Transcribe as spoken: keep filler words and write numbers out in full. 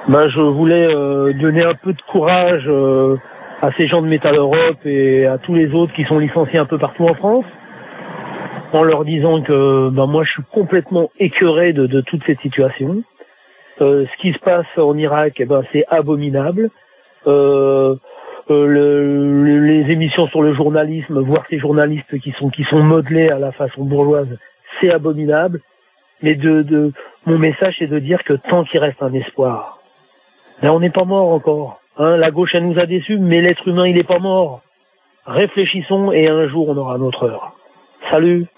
Ben, je voulais euh, donner un peu de courage euh, à ces gens de Metal Europe et à tous les autres qui sont licenciés un peu partout en France, en leur disant que ben, moi je suis complètement écœuré de, de toute cette situation. Euh, ce qui se passe en Irak, eh ben, c'est abominable. Euh, euh, le, le, les émissions sur le journalisme, voir ces journalistes qui sont qui sont modelés à la façon bourgeoise, c'est abominable. Mais de, de mon message, c'est de dire que tant qu'il reste un espoir, ben on n'est pas mort encore. Hein, la gauche, elle nous a déçus, mais l'être humain, il n'est pas mort. Réfléchissons et un jour, on aura notre heure. Salut!